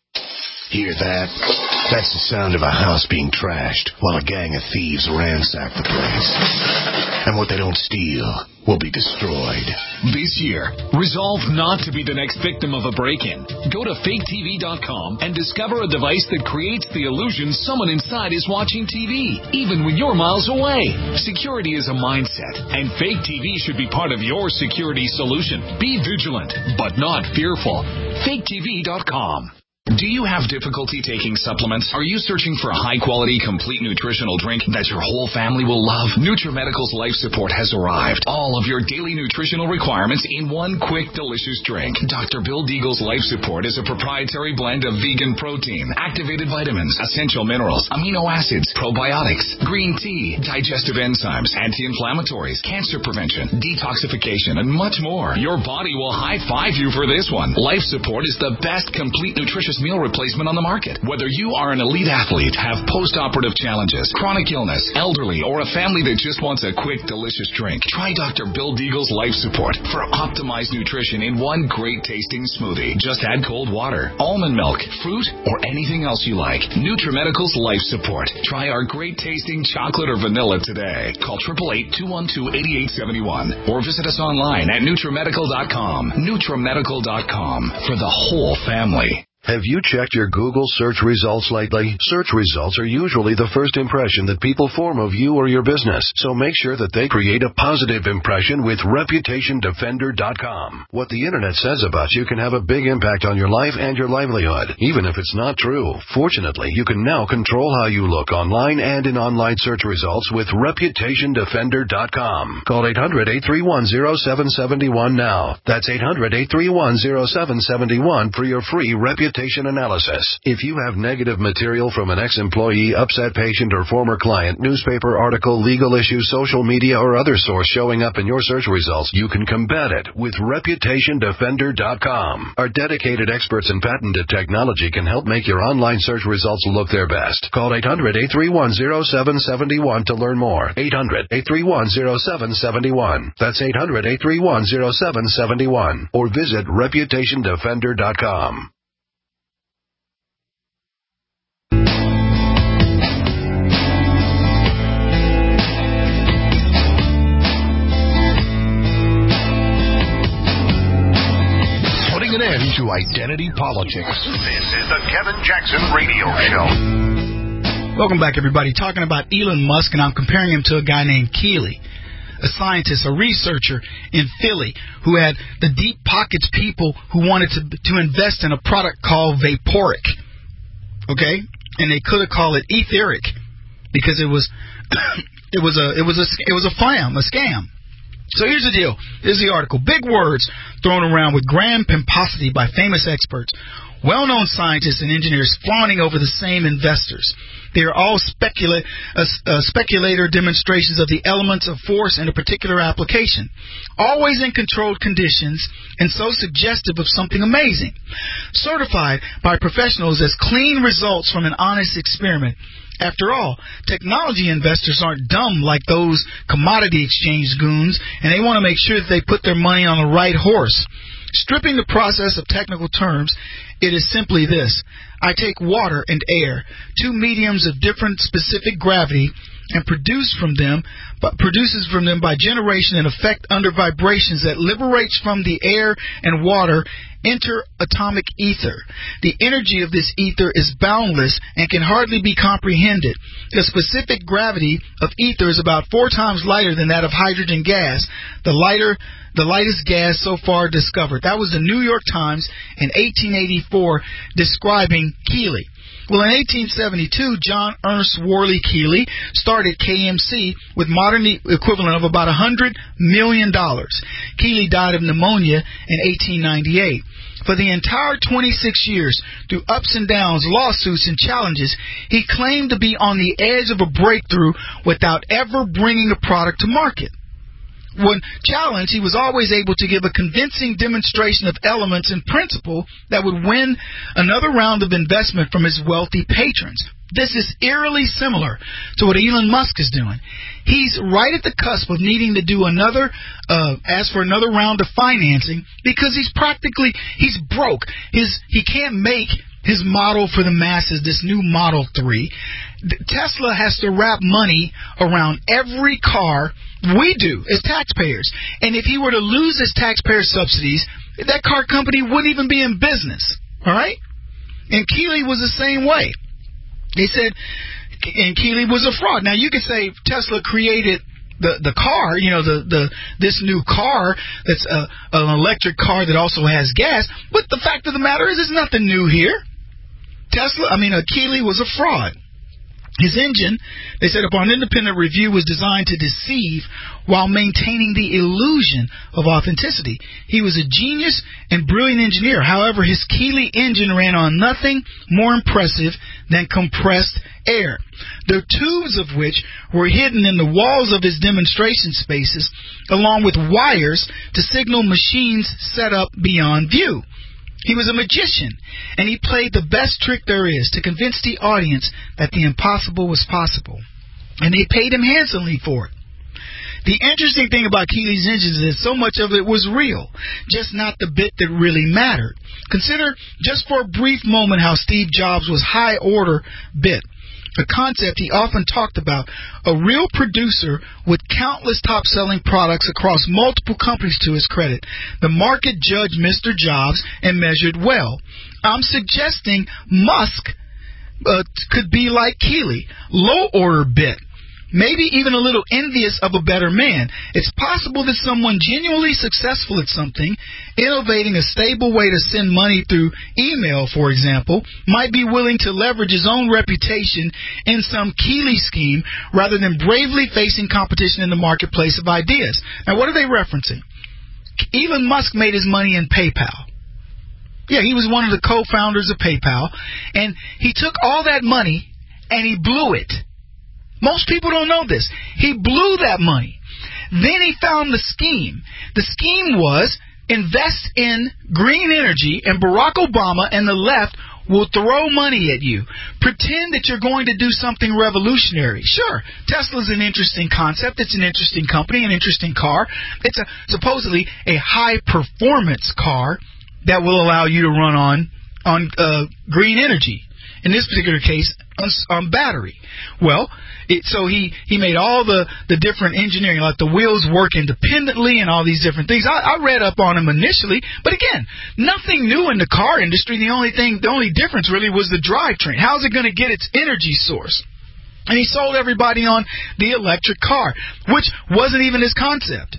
Hear that? That's the sound of a house being trashed while a gang of thieves ransack the place. And what they don't steal will be destroyed. This year, resolve not to be the next victim of a break-in. Go to fake T V dot com and discover a device that creates the illusion someone inside is watching T V, even when you're miles away. Security is a mindset, and Fake T V should be part of your security solution. Be vigilant, but not fearful. fake T V dot com. Do you have difficulty taking supplements? Are you searching for a high-quality, complete nutritional drink that your whole family will love? NutriMedical's Life Support has arrived. All of your daily nutritional requirements in one quick, delicious drink. Doctor Bill Deagle's Life Support is a proprietary blend of vegan protein, activated vitamins, essential minerals, amino acids, probiotics, green tea, digestive enzymes, anti-inflammatories, cancer prevention, detoxification, and much more. Your body will high-five you for this one. Life Support is the best complete nutritious meal replacement on the market. Whether you are an elite athlete, have post-operative challenges, chronic illness, elderly, or a family that just wants a quick, delicious drink, try Doctor Bill Deagle's Life Support for optimized nutrition in one great-tasting smoothie. Just add cold water, almond milk, fruit, or anything else you like. NutriMedical's Life Support. Try our great-tasting chocolate or vanilla today. Call eight eight eight, two one two, eight eight seven one or visit us online at NutriMedical dot com. NutriMedical dot com for the whole family. Have you checked your Google search results lately? Search results are usually the first impression that people form of you or your business, so make sure that they create a positive impression with Reputation Defender dot com. What the Internet says about you can have a big impact on your life and your livelihood, even if it's not true. Fortunately, you can now control how you look online and in online search results with Reputation Defender dot com. Call eight hundred, eight three one, zero seven seven one now. That's eight hundred, eight three one, zero seven seven one for your free Reputation analysis. If you have negative material from an ex-employee, upset patient, or former client, newspaper article, legal issue, social media, or other source showing up in your search results, you can combat it with Reputation Defender dot com. Our dedicated experts in patented technology can help make your online search results look their best. Call eight hundred, eight three one, zero seven seven one to learn more. eight hundred, eight three one, zero seven seven one. That's eight hundred, eight three one, zero seven seven one. Or visit Reputation Defender dot com. An end to identity politics. This is the Kevin Jackson Radio Show. Welcome back, everybody. Talking about Elon Musk, and I'm comparing him to a guy named Keeley, a scientist, a researcher in Philly who had the deep pockets people who wanted to to invest in a product called Vaporic. Okay, and they could have called it Etheric because it was it was a it was a it was a flam, a scam. So here's the deal. Here's the article. Big words thrown around with grand pomposity by famous experts, well-known scientists and engineers fawning over the same investors. They are all specula- uh, uh, speculator demonstrations of the elements of force in a particular application, always in controlled conditions and so suggestive of something amazing, certified by professionals as clean results from an honest experiment. After all, technology investors aren't dumb like those commodity exchange goons, and they want to make sure that they put their money on the right horse. Stripping the process of technical terms, it is simply this. I take water and air, two mediums of different specific gravity, and produce from them, but produces from them by generation an effect under vibrations that liberates from the air and water interatomic ether. The energy of this ether is boundless and can hardly be comprehended. The specific gravity of ether is about four times lighter than that of hydrogen gas, the lighter, the lightest gas so far discovered. That was the New York Times in eighteen eighty-four describing Keely. Well, in eighteen seventy-two, John Ernst Worley Keely started K M C with modern equivalent of about one hundred million dollars. Keely died of pneumonia in eighteen ninety-eight. For the entire twenty-six years, through ups and downs, lawsuits, and challenges, he claimed to be on the edge of a breakthrough without ever bringing a product to market. When challenged, he was always able to give a convincing demonstration of elements and principle that would win another round of investment from his wealthy patrons. This is eerily similar to what Elon Musk is doing. He's right at the cusp of needing to do another, uh, ask for another round of financing because he's practically, he's broke. His, he can't make his model for the masses, this new Model three. Tesla has to wrap money around every car we do as taxpayers. And if he were to lose his taxpayer subsidies, that car company wouldn't even be in business. All right? And Keely was the same way. They said, and Keely was a fraud. Now, you could say Tesla created the the car, you know, the, the this new car that's a, an electric car that also has gas. But the fact of the matter is, there's nothing new here. Tesla, I mean, uh, Keely was a fraud. His engine, they said upon independent review, was designed to deceive while maintaining the illusion of authenticity. He was a genius and brilliant engineer. However, his Keely engine ran on nothing more impressive than compressed air, the tubes of which were hidden in the walls of his demonstration spaces, along with wires to signal machines set up beyond view. He was a magician, and he played the best trick there is to convince the audience that the impossible was possible. And they paid him handsomely for it. The interesting thing about Keely's engines is so much of it was real, just not the bit that really mattered. Consider just for a brief moment how Steve Jobs was high order bit. A concept he often talked about, a real producer with countless top-selling products across multiple companies to his credit. The market judged Mister Jobs and measured well. I'm suggesting Musk uh, could be like Keely, low-order bit. Maybe even a little envious of a better man. It's possible that someone genuinely successful at something, innovating a stable way to send money through email, for example, might be willing to leverage his own reputation in some Keely scheme rather than bravely facing competition in the marketplace of ideas. Now, what are they referencing? Elon Musk made his money in PayPal. Yeah, he was one of the co-founders of PayPal, and he took all that money and he blew it. Most people don't know this. He blew that money. Then he found the scheme. The scheme was invest in green energy, and Barack Obama and the left will throw money at you. Pretend that you're going to do something revolutionary. Sure, Tesla's an interesting concept. It's an interesting company, an interesting car. It's a supposedly a high-performance car that will allow you to run on, on uh, green energy. In this particular case, on, on battery. Well, It, so he, he made all the, the different engineering, like the wheels work independently and all these different things. I, I read up on him initially, but again, nothing new in the car industry. The only thing, the only difference really was the drivetrain. How's it going to get its energy source? And he sold everybody on the electric car, which wasn't even his concept.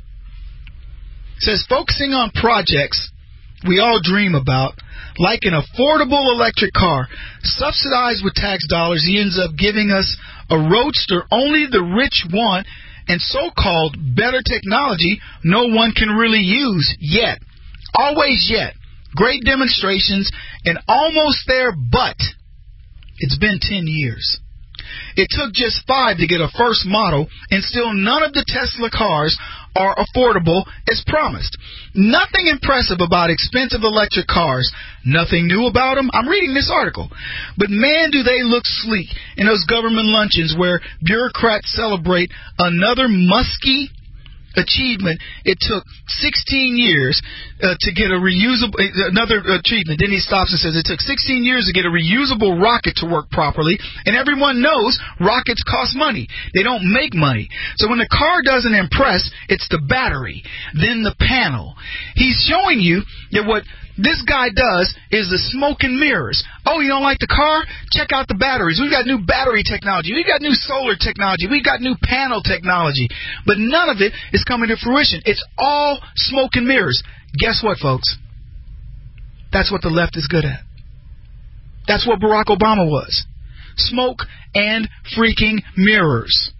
It says, focusing on projects we all dream about, like an affordable electric car, subsidized with tax dollars, he ends up giving us a roadster only the rich want, and so-called better technology no one can really use yet. Always yet. Great demonstrations, and almost there, but it's been ten years. It took just five to get a first model, and still none of the Tesla cars are affordable as promised. Nothing impressive about expensive electric cars. Nothing new about them. I'm reading this article. But man, do they look sleek in those government luncheons where bureaucrats celebrate another musky achievement, it took sixteen years uh, to get a reusable, another achievement. Then he stops and says it took sixteen years to get a reusable rocket to work properly, and everyone knows rockets cost money. They don't make money. So when the car doesn't impress, it's the battery, then the panel. He's showing you that what this guy does is the smoke and mirrors. Oh, you don't like the car? Check out the batteries. We've got new battery technology. We've got new solar technology. We've got new panel technology. But none of it is coming to fruition. It's all smoke and mirrors. Guess what, folks? That's what the left is good at. That's what Barack Obama was. Smoke and freaking mirrors.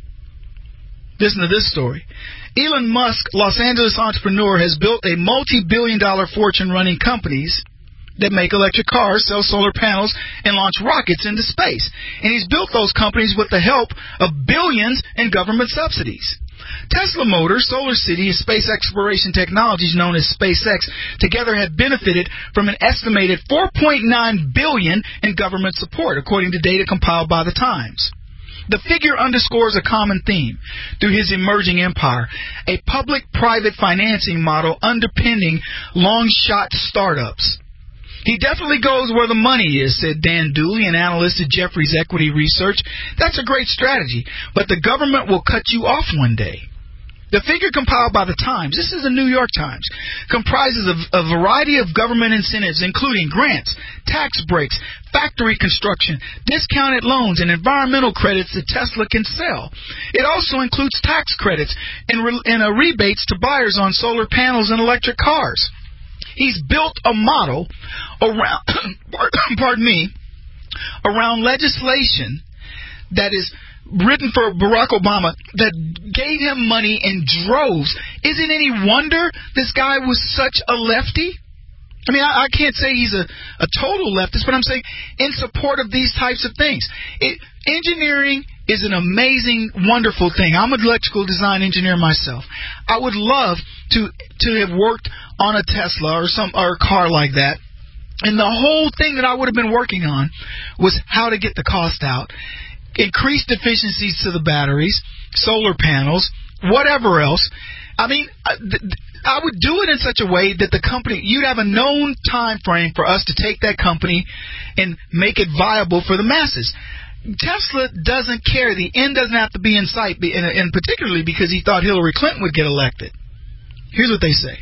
Listen to this story. Elon Musk, Los Angeles entrepreneur, has built a multi-billion dollar fortune running companies that make electric cars, sell solar panels, and launch rockets into space. And he's built those companies with the help of billions in government subsidies. Tesla Motors, Solar City, and space exploration technologies known as SpaceX together have benefited from an estimated four point nine billion dollars in government support, according to data compiled by The Times. The figure underscores a common theme through his emerging empire, a public-private financing model underpinning long-shot startups. He definitely goes where the money is, said Dan Dooley, an analyst at Jefferies Equity Research. That's a great strategy, but the government will cut you off one day. The figure compiled by The Times, this is the New York Times, comprises of a variety of government incentives, including grants, tax breaks, factory construction, discounted loans, and environmental credits that Tesla can sell. It also includes tax credits and, re- and uh, rebates to buyers on solar panels and electric cars. He's built a model around, pardon me, around legislation that is written for Barack Obama that gave him money in droves. Is it any wonder this guy was such a lefty? I mean, I, I can't say he's a, a total leftist, but I'm saying in support of these types of things. It, engineering is an amazing, wonderful thing. I'm an electrical design engineer myself. I would love to to have worked on a Tesla or some or a car like that. And the whole thing that I would have been working on was how to get the cost out, increased efficiencies to the batteries, solar panels, whatever else. I mean, I would do it in such a way that the company, you'd have a known time frame for us to take that company and make it viable for the masses. Tesla doesn't care. The end doesn't have to be in sight, and particularly because he thought Hillary Clinton would get elected. Here's what they say.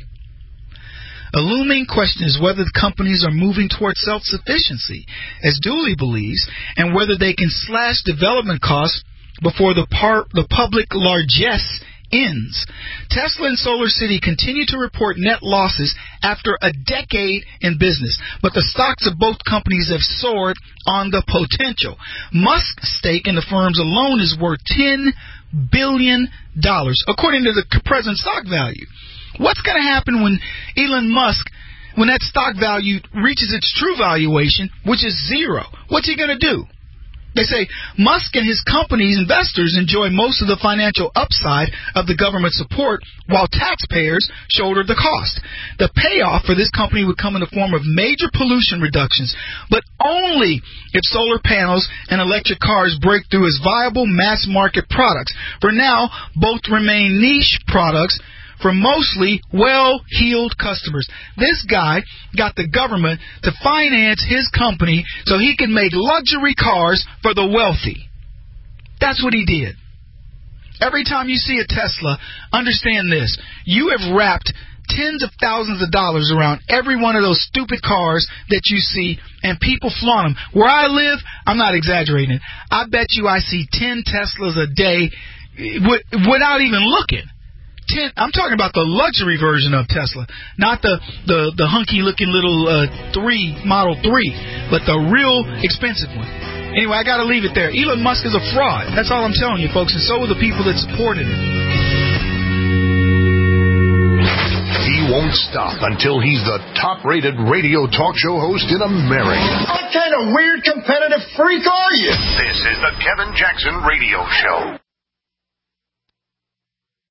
A looming question is whether the companies are moving towards self-sufficiency, as Dooley believes, and whether they can slash development costs before the, par- the public largesse ends. Tesla and Solar City continue to report net losses after a decade in business, but the stocks of both companies have soared on the potential. Musk's stake in the firms alone is worth ten billion dollars, according to the present stock value. What's going to happen when Elon Musk, when that stock value reaches its true valuation, which is zero? What's he going to do? They say Musk and his company's investors enjoy most of the financial upside of the government support, while taxpayers shoulder the cost. The payoff for this company would come in the form of major pollution reductions, but only if solar panels and electric cars break through as viable mass-market products. For now, both remain niche products for mostly well-heeled customers. This guy got the government to finance his company so he could make luxury cars for the wealthy. That's what he did. Every time you see a Tesla, understand this. You have wrapped tens of thousands of dollars around every one of those stupid cars that you see, and people flaunt them. Where I live, I'm not exaggerating. I bet you I see ten Teslas a day without even looking. ten, I'm talking about the luxury version of Tesla, not the, the, the hunky-looking little uh, three Model three, but the real expensive one. Anyway, I got to leave it there. Elon Musk is a fraud. That's all I'm telling you, folks, and so are the people that supported him. He won't stop until he's the top-rated radio talk show host in America. What kind of weird competitive freak are you? This is the Kevin Jackson Radio Show.